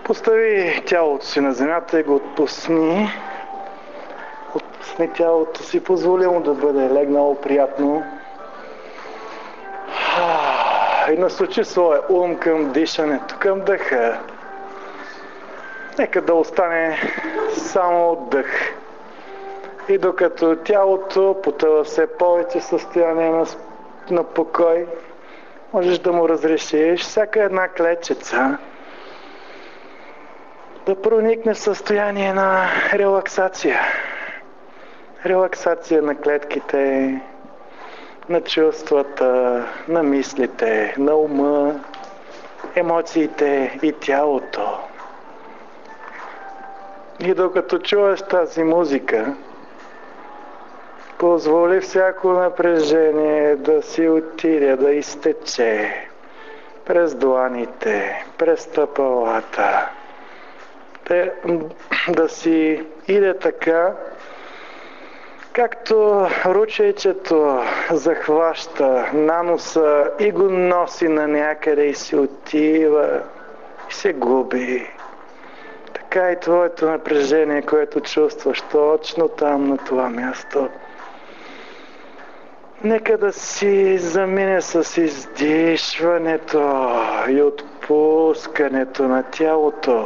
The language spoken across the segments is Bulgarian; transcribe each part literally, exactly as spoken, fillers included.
Постави тялото си на земята и го отпусни. Отпусни тялото си, позволи му да бъде легнало приятно. И насочи своя ум към дишането, към дъха. Нека да остане само дъх. И докато тялото потъва все повече състояние на, на покой, можеш да му разрешиш всяка една клетчица да проникне в състояние на релаксация. Релаксация на клетките, на чувствата, на мислите, на ума, емоциите и тялото. И докато чуваш тази музика, позволи всяко напрежение да си отиде, да изтече през дланите, през стъпалата, да, да си иде така, както ручейчето захваща наноса и го носи на някъде и си отива и се губи. Така и твоето напрежение, което чувстваш точно там, на това място. Нека да си замине с издишването и отпускането на тялото.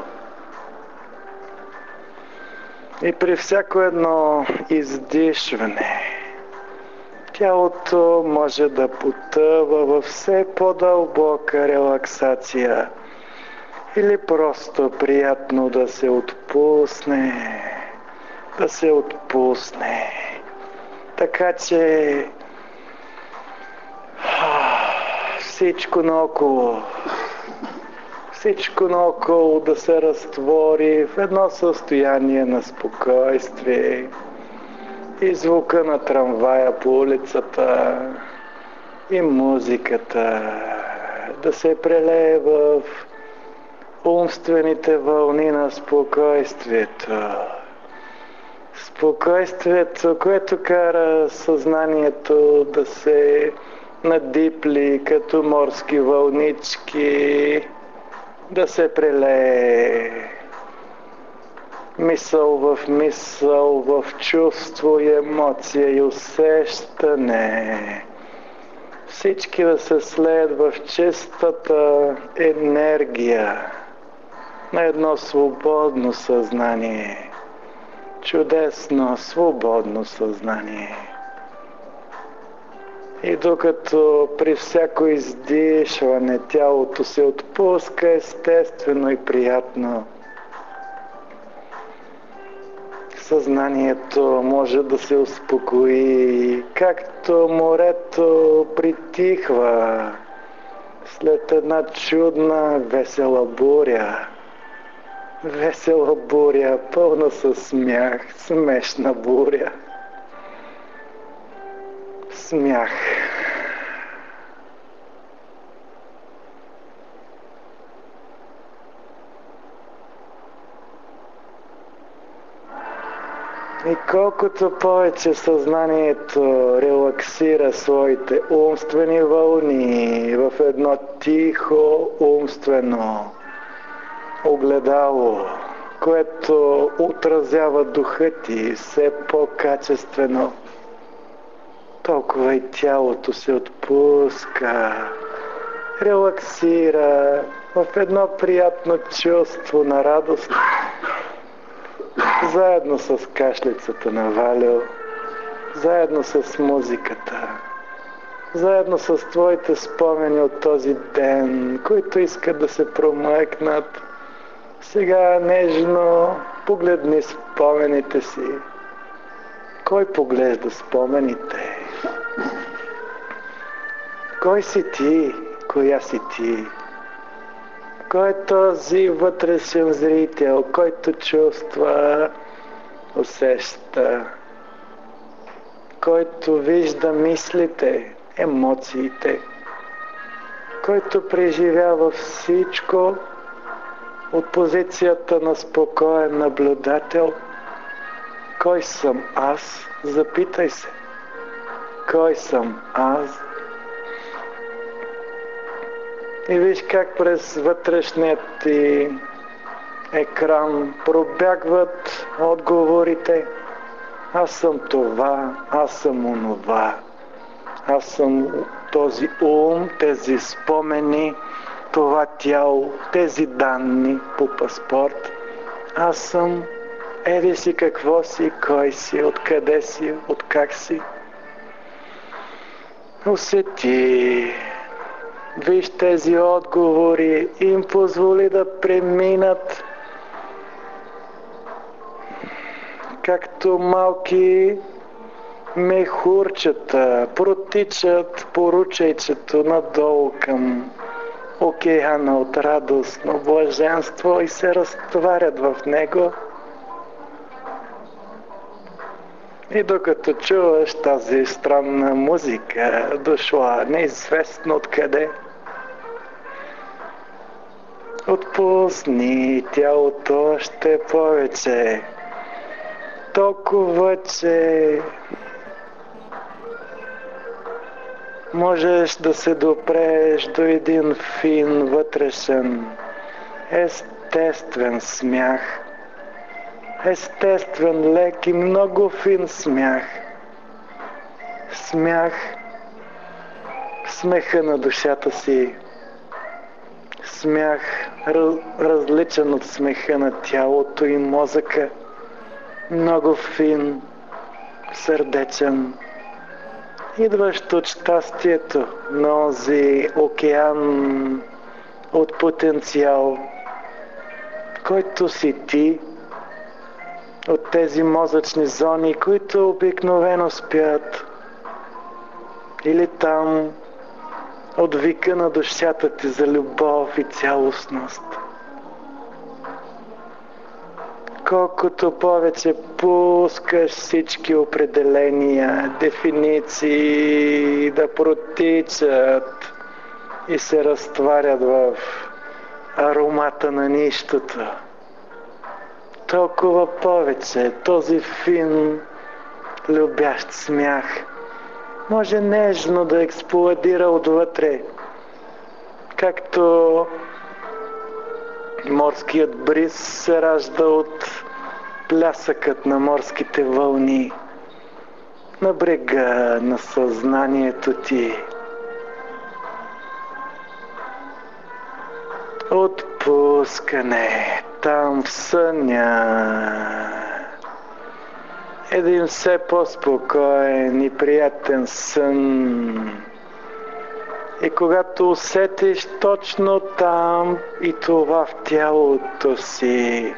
И при всяко едно издишване, тялото може да потъва във все по-дълбока релаксация или просто приятно да се отпусне, да се отпусне. Така че всичко наоколо, всичко наоколо да се разтвори в едно състояние на спокойствие и звука на трамвая по улицата и музиката да се прелее в умствените вълни на спокойствието. Спокойствието, което кара съзнанието да се надипли като морски вълнички, да се прелее мисъл в мисъл, в чувство и емоция и усещане. Всички да се слеят в чистата енергия на едно свободно съзнание. Чудесно, свободно съзнание. И докато при всяко издишване тялото се отпуска естествено и приятно, съзнанието може да се успокои, както морето притихва след една чудна весела буря. Весела буря, пълна със смях, смешна буря. Смях. И колкото повече съзнанието релаксира своите умствени вълни в едно тихо умствено огледало, което отразява духа ти все по-качествено, толкова и тялото се отпуска, релаксира в едно приятно чувство на радост, заедно с кашлицата на Валю, заедно с музиката, заедно с твоите спомени от този ден, които искат да се промъкнат. Сега нежно погледни спомените си. Кой поглежда спомените? Кой си ти? Коя си ти? Кой е този вътрешен зрител, който чувства, усеща, който вижда мислите, емоциите, който преживява всичко от позицията на спокоен наблюдател? Кой съм аз? Запитай се. Кой съм аз? И виж как през вътрешният ти екран пробягват отговорите. Аз съм това, аз съм онова. Аз съм този ум, тези спомени, това тяло, тези данни по паспорт. Аз съм еди си какво си, кой си, откъде си, откак си. Усети, виж тези отговори, им позволи да преминат както малки мехурчета, протичат по ручейчето надолу към океана от радостно блаженство и се разтварят в него. И докато чуваш тази странна музика, дошла неизвестно откъде, отпусни тялото още повече, толкова, че можеш да се допреш до един фин, вътрешен, естествен смях. Естествен, лек и много фин смях. Смях, смеха на душата си. Смях, раз, различен от смеха на тялото и мозъка. Много фин, сърдечен. Идващ от щастието на този океан от потенциал, който си ти, от тези мозъчни зони, които обикновено спят, или там от вика на душата ти за любов и цялостност. Колкото повече пускаш всички определения, дефиниции да протичат и се разтварят в аромата на нищото, толкова повече този фин, любящ смях може нежно да експлодира отвътре, както морският бриз се ражда от плясъкът на морските вълни на брега на съзнанието ти. Отпускане там в съня. Един все по-спокоен и приятен сън. И когато усетиш точно там и това в тялото си,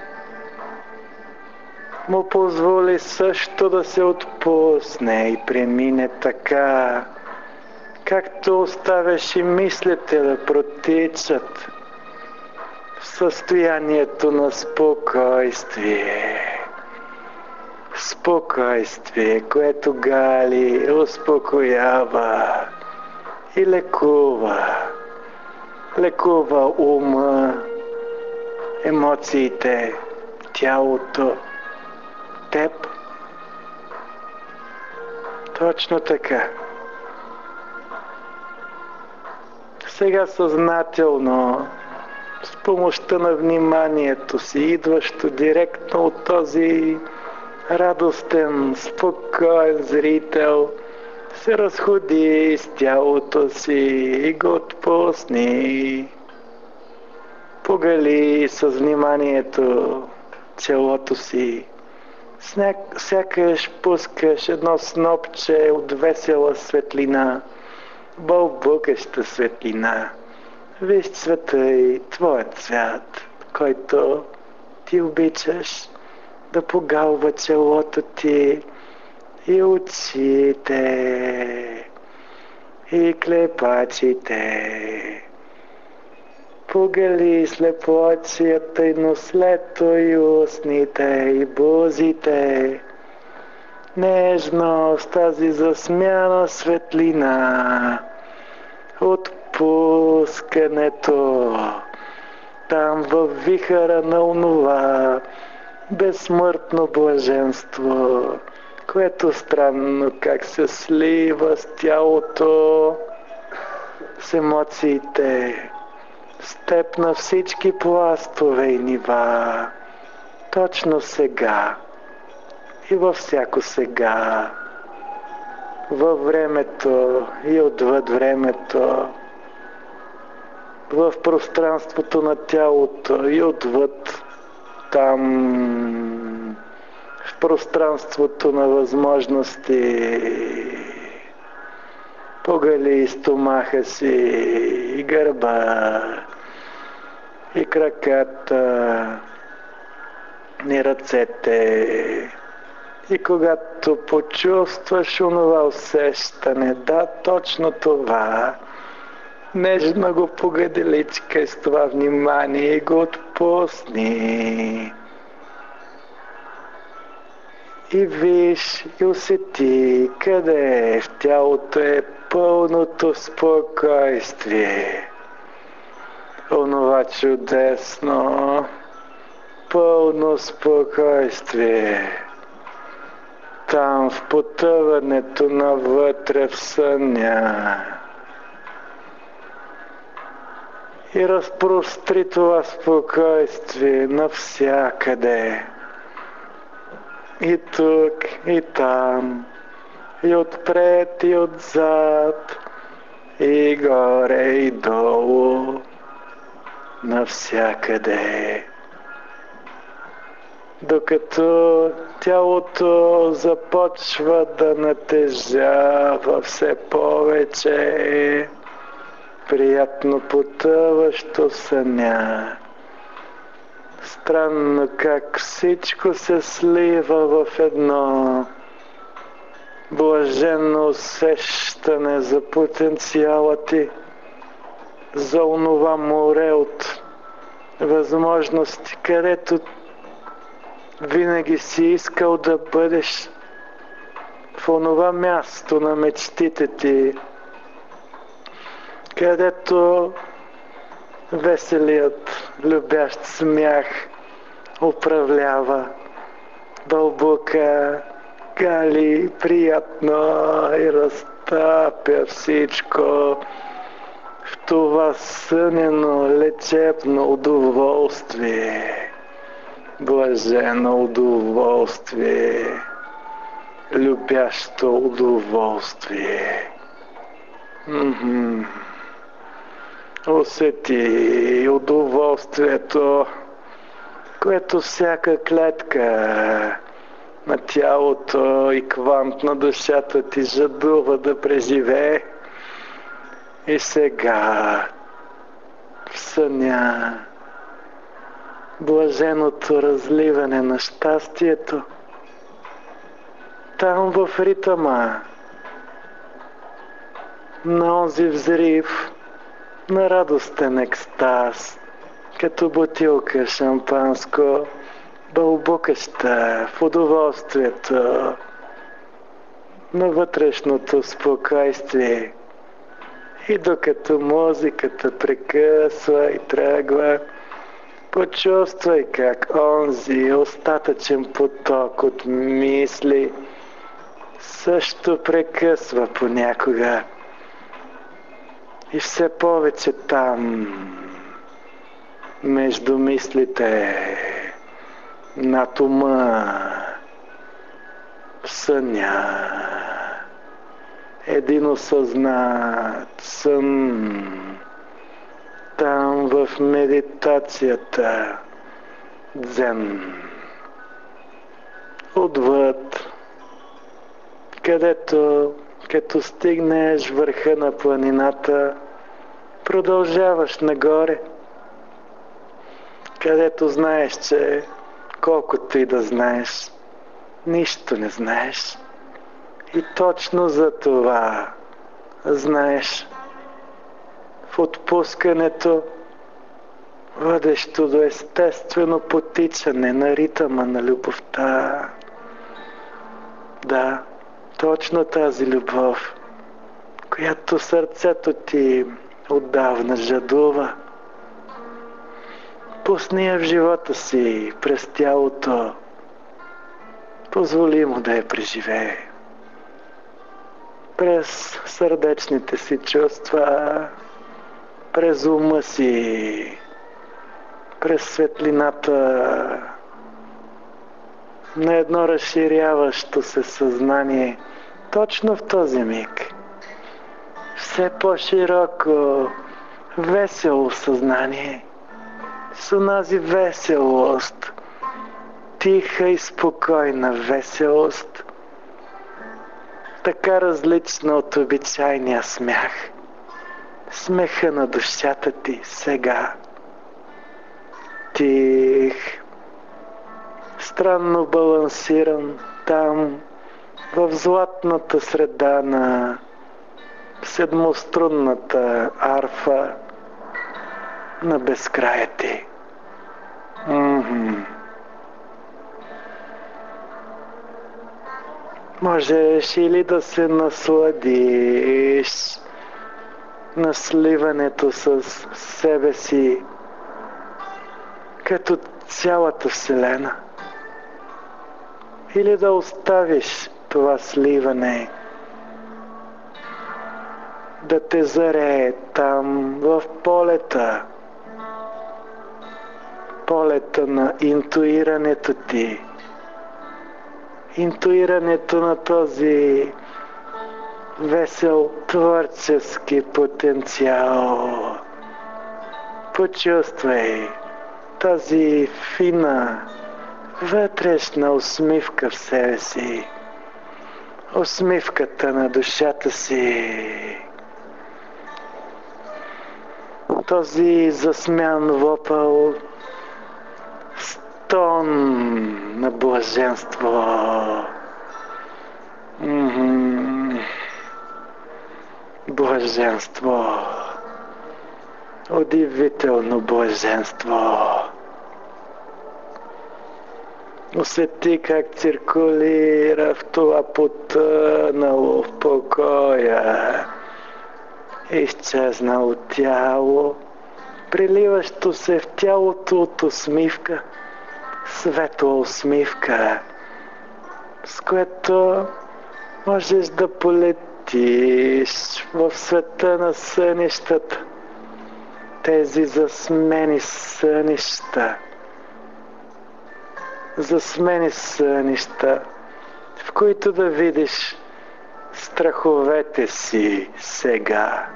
му позволи също да се отпусне и премине така, както оставяш и мислите да протичат в състоянието на спокойствие. Спокойствие, което гали, успокоява и лекува. Лекува ума, емоциите, тялото, теб. Точно така. Сега съзнателно, с помощта на вниманието си, идващо директно от този радостен, спокоен зрител, се разходи с тялото си и го отпусни. Погали с вниманието челото си. Сякаш пускаш едно снопче от весела светлина, бълбукаща светлина. Виж цвета и твоят цвят, който ти обичаш да погалва челото ти и очите, и клепачите. Погали слепоочията и нослето и устните и бузите. Нежно с тази засмяна светлина. Отпускането там във вихъра на онова безсмъртно блаженство, което странно как се слива с тялото, с емоциите, с теб на всички пластове и нива, точно сега и във всяко сега, във времето и отвъд времето, в пространството на тялото и отвъд там, в пространството на възможности. Погали стомаха си и гърба, и краката, и ръцете. И когато почувстваш онова усещане, да, точно това, нежно го погадиличкай с това внимание и го отпусни. И виж и усети къде в тялото е пълното спокойствие. Онова чудесно, пълно спокойствие. Там в потъването навътре в съня. И разпростри това спокойствие навсякъде. И тук, и там, и отпред, и отзад, и горе, и долу, навсякъде. Докато тялото започва да натежава все повече, приятно потъващо съня. Странно как всичко се слива в едно блаженно усещане за потенциала ти, за онова море от възможности, където винаги си искал да бъдеш, в онова място на мечтите ти, където веселият, любящ смях управлява, дълбока, гали, приятно и разтапя всичко в това сънено, лечебно удоволствие, блажено удоволствие, любящо удоволствие. Mm-hmm. Усети удоволствието, което всяка клетка на тялото и квант на душата ти жадува да преживее. И сега в съня блаженото разливане на щастието, там в ритъма на онзи взрив на радостен екстаз, като бутилка шампанско, бълбукаща в удоволствието на вътрешното спокойствие. И докато музиката прекъсва и тръгва, почувствай как онзи остатъчен поток от мисли също прекъсва понякога. И все повече там, между мислите, над ума, в съня, един осъзнат сън, там в медитацията, дзен, отвъд, където като стигнеш върха на планината, продължаваш нагоре, където знаеш, че колкото и да знаеш, нищо не знаеш. И точно за това знаеш в отпускането, водещо до естествено потичане на ритъма на любовта. Да, точно тази любов, която сърцето ти отдавна жадува. Пусни я в живота си, през тялото. Позволи му да я преживее. През сърдечните си чувства, през ума си, през светлината на едно разширяващо се съзнание, точно в този миг. Все по-широко, весело съзнание, с онази веселост, тиха и спокойна веселост, така различна от обичайния смях. Смеха на душата ти сега. Тих, странно балансиран там, в златната среда на седмострунната арфа на безкрая ти. Mm-hmm. Можеш или да се насладиш на сливането с себе си като цялата Вселена, или да оставиш това сливане да те зарее там в полета, полета на интуирането ти, интуирането на този весел творчески потенциал. Почувствай тази фина вътрешна усмивка в себе си, усмивката на душата си, този засмян вопъл, стон на блаженство. Mm-hmm. Блаженство, удивително блаженство. Усети как циркулира в това потънало в покоя изчезнало тяло, приливащо се в тялото от усмивка, светла усмивка, с което можеш да полетиш в света на сънищата, тези засмени сънища, засмени сънища, в които да видиш страховете си сега.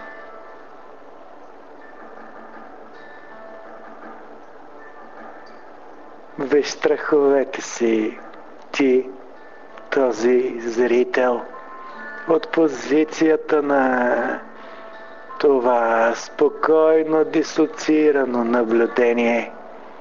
Виж страховете си, ти, този зрител, от позицията на това спокойно дисоциирано наблюдение.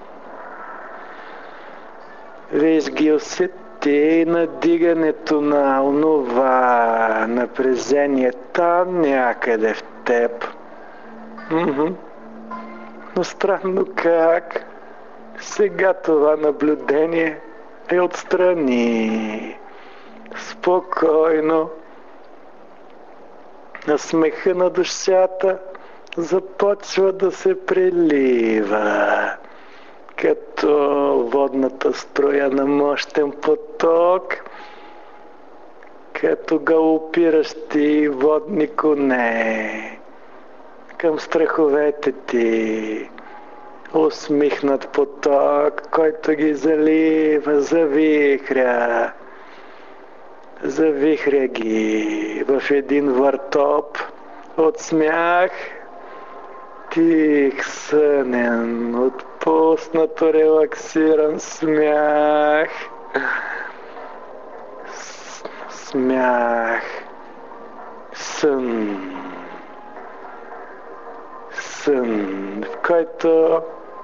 Виж ги, усети надигането на онова напрежение там някъде в теб. Mm-hmm. Но странно как сега това наблюдение е отстрани. Спокойно. На смеха на душата започва да се прелива като водната струя на мощен поток, като галопиращи водни коне към страховете ти. Усмихнат поток, който ги залива, завихря, завихря ги в един въртоп от смях, тих, сънен, отпуснато, релаксиран смях. Смях, сън, сън, в който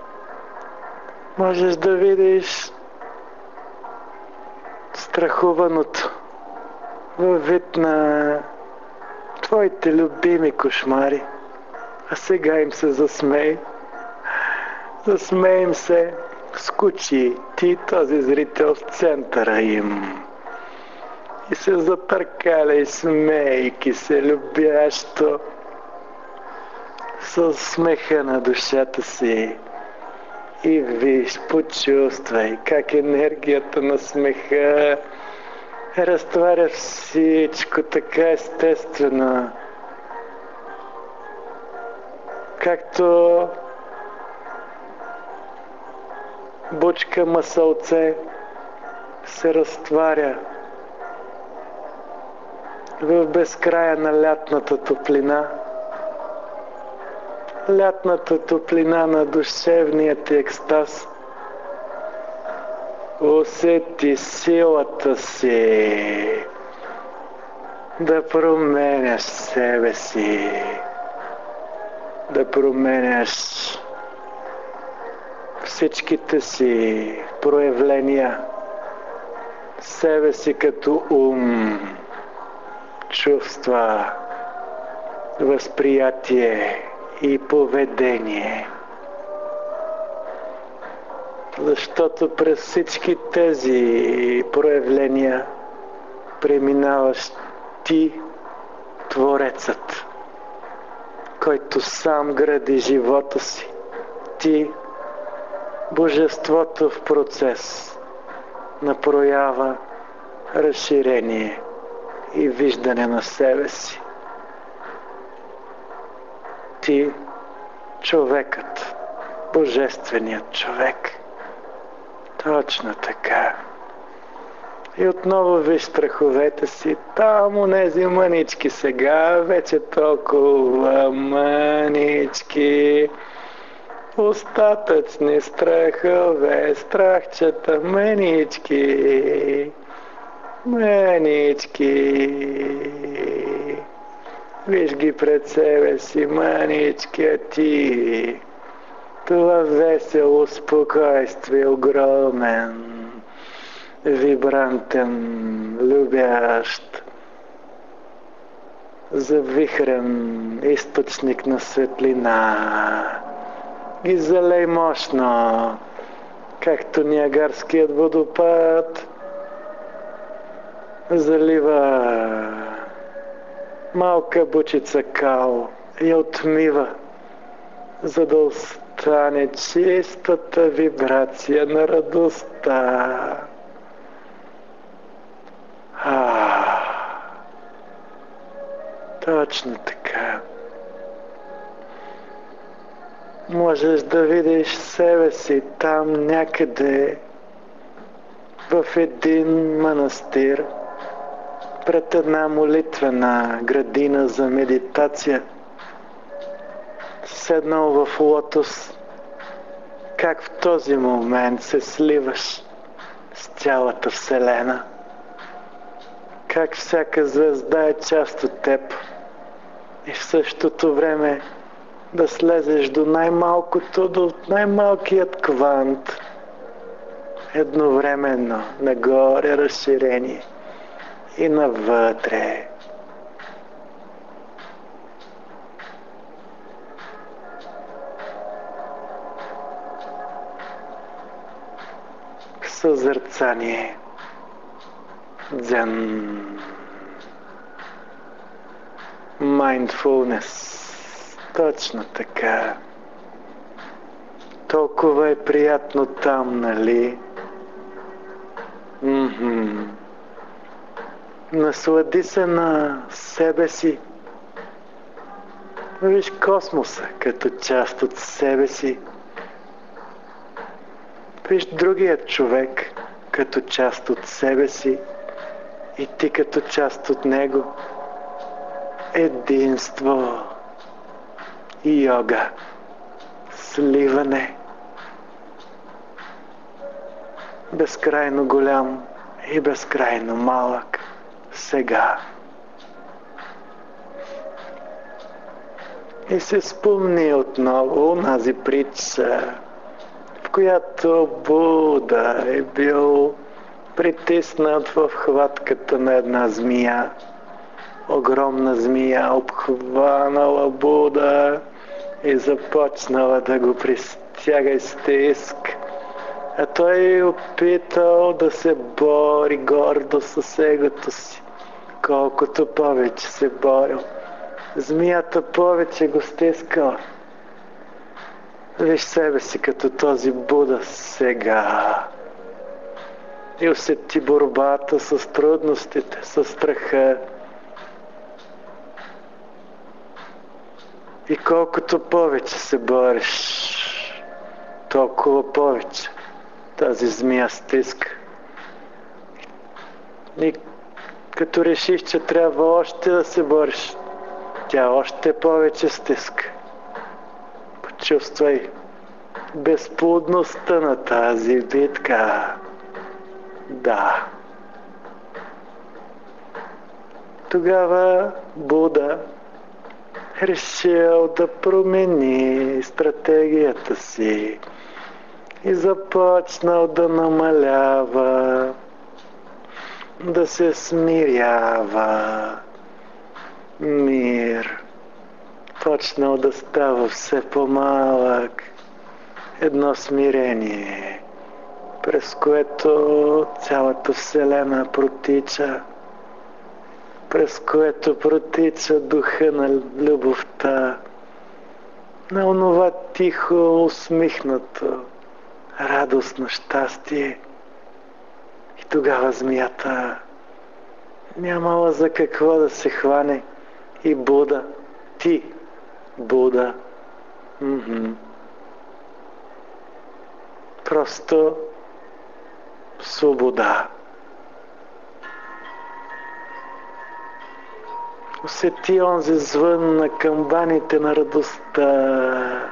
можеш да видиш страхуваното във вид на твоите любими кошмари. А сега им се засмей. Засмей им се, скучи ти, този зрител, в центъра им. И се затъркаляй, смейки се любящо, със смеха на душата си. И виж, почувствай как енергията на смеха разтваря всичко така естествено. както бучка масълце се разтваря в безкрая на лятната топлина, лятната топлина на душевния ти екстаз. Усети силата си да променяш себе си, да променяш всичките си проявления, себе си като ум, чувства, възприятие и поведение. Защото през всички тези проявления преминаваш ти, Творецът, който сам гради живота си. Ти, Божеството в процес на проява, разширение и виждане на себе си. Ти, човекът, Божественият човек. Точно така. И отново виж страховете си. Там онези мънички сега, вече толкова мънички. Остатъчни страхове, страхчета, мънички. Мънички. Виж ги пред себе си, мънички, а ти. Това весело спокойствие, огромен, вибрантен, любящ, завихрен източник на светлина. Ги залей мощно, както Ниагарският водопад залива малка бучица кал и я отмива, за да остане чистата вибрация на радостта. А, точно така. Можеш да видиш себе си там някъде в един манастир, пред една молитвена градина за медитация, седнал в лотос, как в този момент се сливаш с цялата Вселена, как всяка звезда е част от теб и в същото време да слезеш до най-малкото, до най-малкият квант, едновременно нагоре разширение и навътре. Съзерцание, дзен, mindfulness. Точно така. Толкова е приятно там, нали? Mm-hmm. Наслади се на себе си. Виж космоса като част от себе си. Виж другият човек като част от себе си и ти като част от него. Единство и йога, сливане, безкрайно голям и безкрайно малък сега. И се спомни отново онази притча, в която Буда е бил притиснат в хватката на една змия. Огромна змия обхванала Буда и започнала да го пристяга и стиск. А той опитал да се бори гордо с егото си. Колкото повече се борил, змията повече го стискала. Виж себе си като този Буда сега. И усети борбата с трудностите, с страха. И колкото повече се бориш, толкова повече тази змия стиска. И като решиш, че трябва още да се бориш, тя още повече стиска. Почувствай безплодността на тази битка. Да. Тогава Буда решил да промени стратегията си и започнал да намалява, да се смирява. Мир почнал да става все по-малък. Едно смирение, през което цялата Вселена протича, през което протича духа на любовта, на онова тихо, усмихнато, радостно щастие. И тогава змията нямала за какво да се хване и Буда, ти, Буда, м-м. Просто свобода. Усети онзи звън на камбаните на радостта.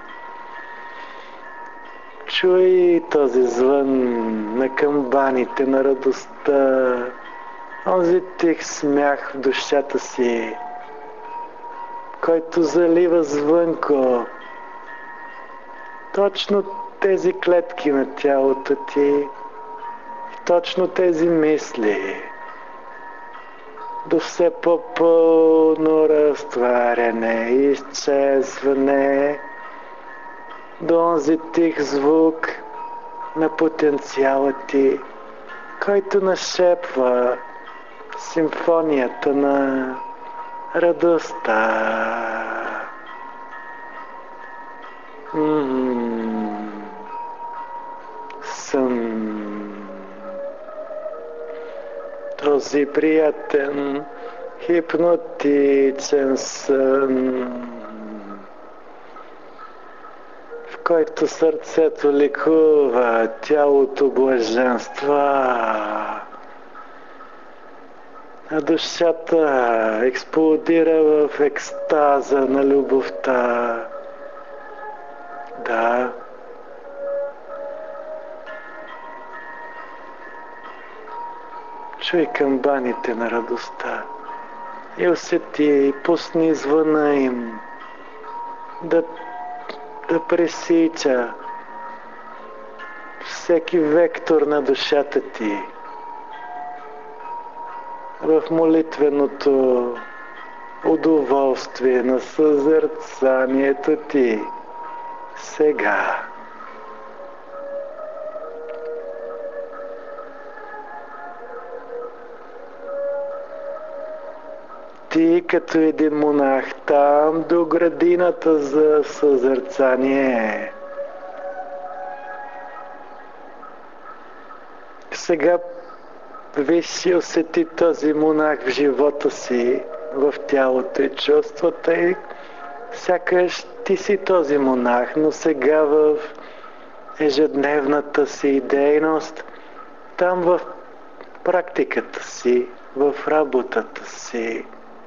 Чуй този звън на камбаните на радостта. Онзи тих смях в душата си, който залива звънко точно тези клетки на тялото ти, точно тези мисли, до все по-пълно разтваряне и изчезване, до онзи тих звук на потенциала ти, който нашепва симфонията на радостта. М-м-м. Сън. Този приятен, хипнотичен сън, в който сърцето ликува, тялото блаженства, а душата експлодира в екстаза на любовта. Да. Чуй камбаните на радостта и усети и пусни звъна им да, да пресича всеки вектор на душата ти в молитвеното удоволствие на съзерцанието ти сега. Ти като един монах там до градината за съзерцание. Сега виж и усети този монах в живота си, в тялото и чувствата и сякаш ти си този монах, но сега в ежедневната си дейност, там в практиката си, в работата си.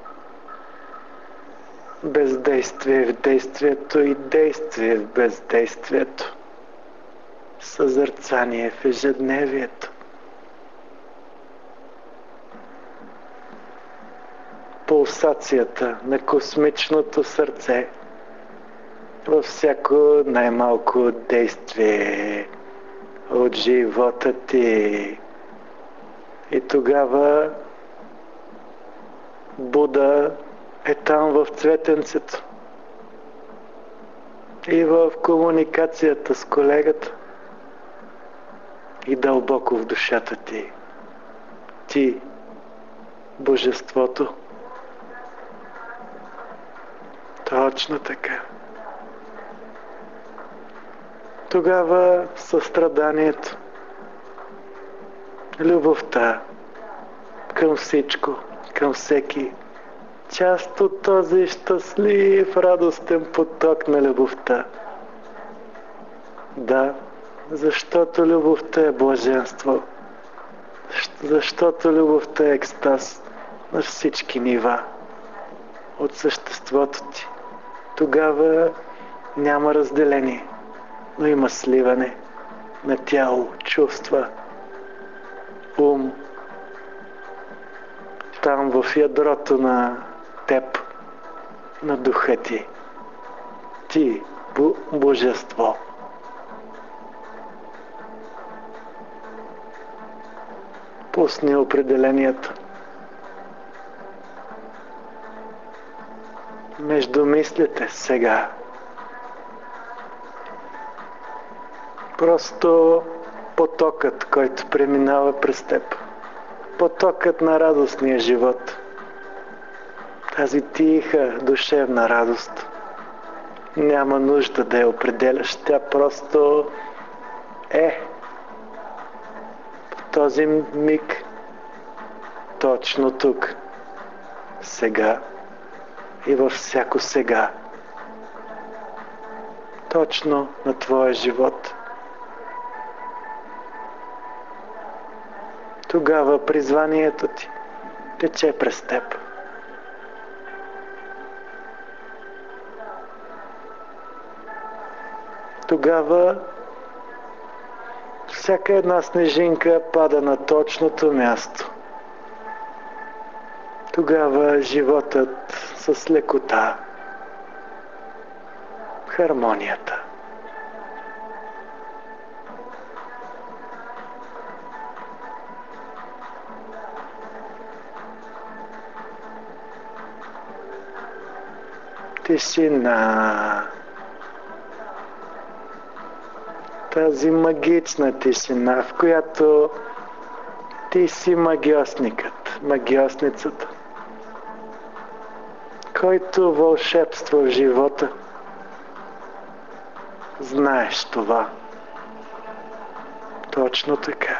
Бездействие в действието и действие в бездействието. Съзерцание в ежедневието. Пулсацията на космичното сърце във всяко най-малко действие от живота ти. И тогава Буда е там в цветенцето и в комуникацията с колегата и дълбоко в душата ти. Ти, Божеството. Точно така. Тогава състраданието, любовта към всичко, към всеки част от този щастлив, радостен поток на любовта. Да, защото любовта е блаженство. Защото любовта е екстаз на всички нива от съществото ти. Тогава няма разделение, но има сливане на тяло, чувства, ум. Там в ядрото на теб, на духа ти. Ти, божество. Пусни определението. Между мислите сега. Просто потокът, който преминава през теб. Потокът на радостния живот. Тази тиха, душевна радост. Няма нужда да я определяш. Тя просто е. В този миг. Точно тук. Сега. И във всяко сега. Точно на твоя живот. Тогава призванието ти тече през теб. Тогава всяка една снежинка пада на точното място. Тогава животът с лекота, хармонията. Тишина. Тази магична тишина, в която ти си магиосникът, магиосницата, който вълшебства в живота. Знаеш това. Точно така.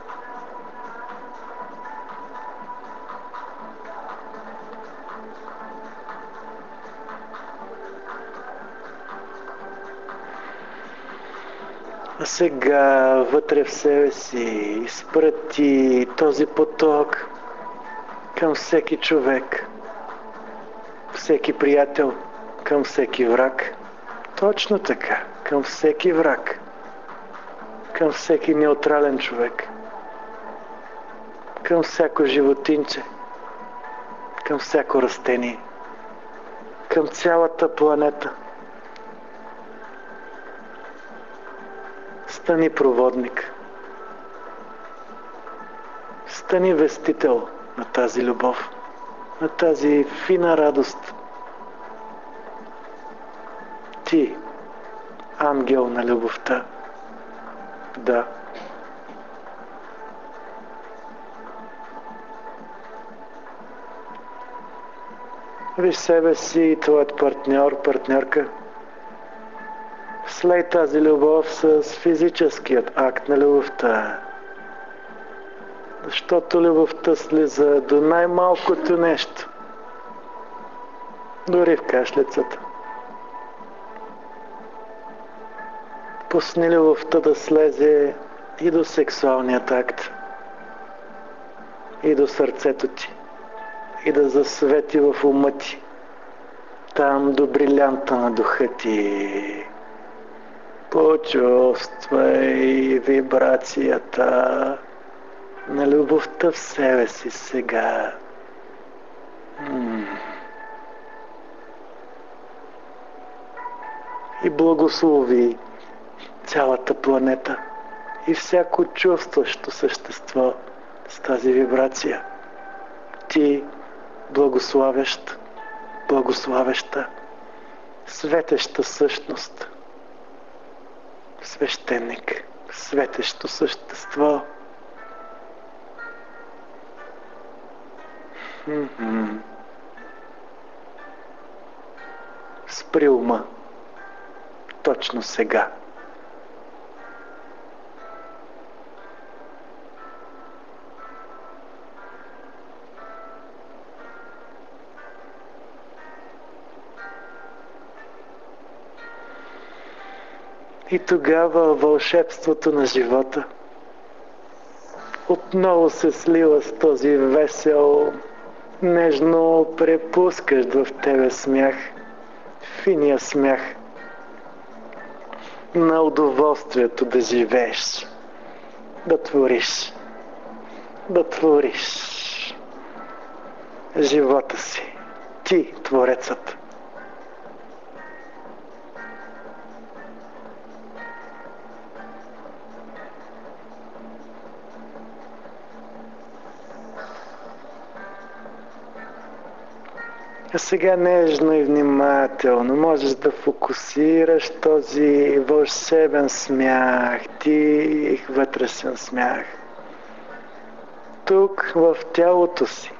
А сега вътре в себе си изпрати този поток към всеки човек, всеки приятел, към всеки враг. Точно така, към всеки враг, към всеки неутрален човек, към всяко животинче, към всяко растение, към цялата планета. Стани проводник. Стани вестител на тази любов, на тази фина радост. Ти, ангел на любовта. Да. Виж себе си и твоят партньор, партньорка. Слей тази любов с физическият акт на любовта. Защото любовта слиза до най-малкото нещо. Дори в кашлицата. Пусни любовта да слезе и до сексуалният акт. И до сърцето ти. И да засвети в ума ти. Там до брилянта на духа ти. Почувствай вибрацията на любовта в себе си сега. М- И благослови цялата планета и всяко чувстващо същество с тази вибрация. Ти, благославящ, благославяща, светеща същност. Свещеник, светещо същество. Mm-hmm. Спри ума. Точно сега. И тогава вълшебството на живота отново се слива с този весел, нежно препускащ в тебе смях, финия смях на удоволствието да живееш, да твориш, да твориш живота си. Ти, Творецът. А сега нежно и внимателно можеш да фокусираш този вълшебен смях, тих вътрешен смях. Тук в тялото си,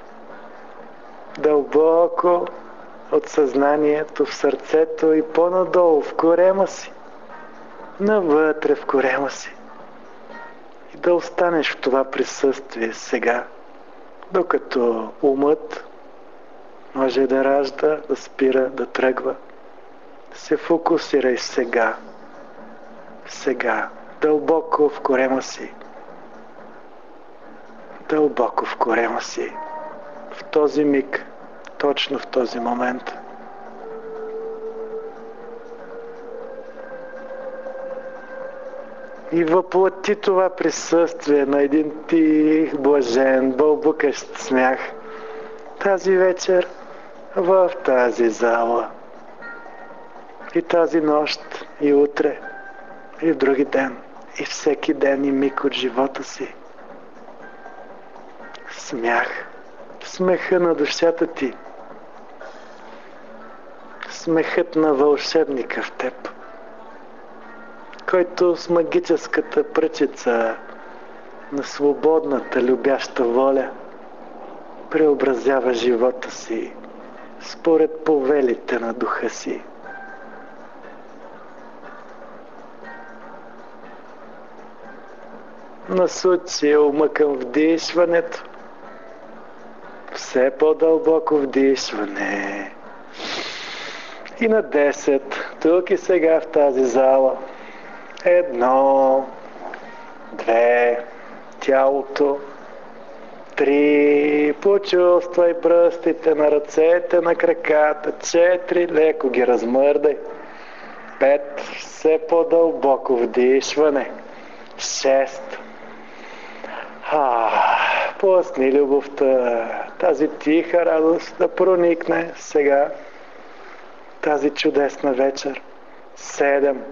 дълбоко от съзнанието, в сърцето и по-надолу, в корема си, навътре в корема си. И да останеш в това присъствие сега, докато умът може да ражда, да спира, да тръгва. Се фокусирай сега, сега, дълбоко в корема си, дълбоко в корема си, в този миг, точно в този момент. И въплати това присъствие на един тих, блажен, бълбукащ смях тази вечер в тази зала. И тази нощ, и утре, и в други ден, и всеки ден и миг от живота си. Смях. Смеха на душата ти. Смехът на вълшебника в теб, който с магическата пръчица на свободната, любяща воля преобразява живота си според повелите на духа си. Насочи ума към вдишването. Все по-дълбоко вдишване. И на десет, тук и сега в тази зала. Едно, две, тялото. Три, почувствай пръстите на ръцете, на краката. Четири, леко ги размърдай. Пет, все по-дълбоко вдишване. Шест. А, пусни любовта, тази тиха радост да проникне сега, тази чудесна вечер. Седем.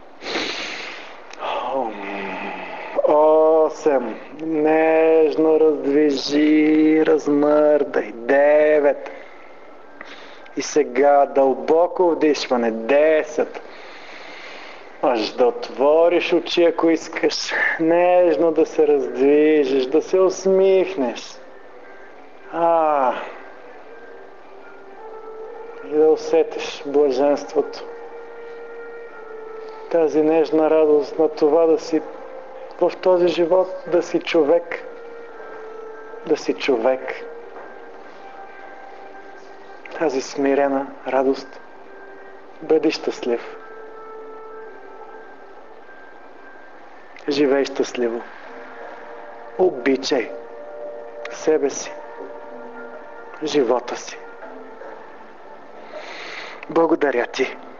Осем. Нежно раздвижи, размърдай. Девет. И сега дълбоко вдишване. Десет. Можеш да отвориш очи, ако искаш. Нежно да се раздвижиш, да се усмихнеш. А, и да усетиш блаженството. Тази нежна радост на това да си в този живот, да си човек. Да си човек. Тази смирена радост. Бъди щастлив. Живей щастливо. Обичай себе си. Живота си. Благодаря ти.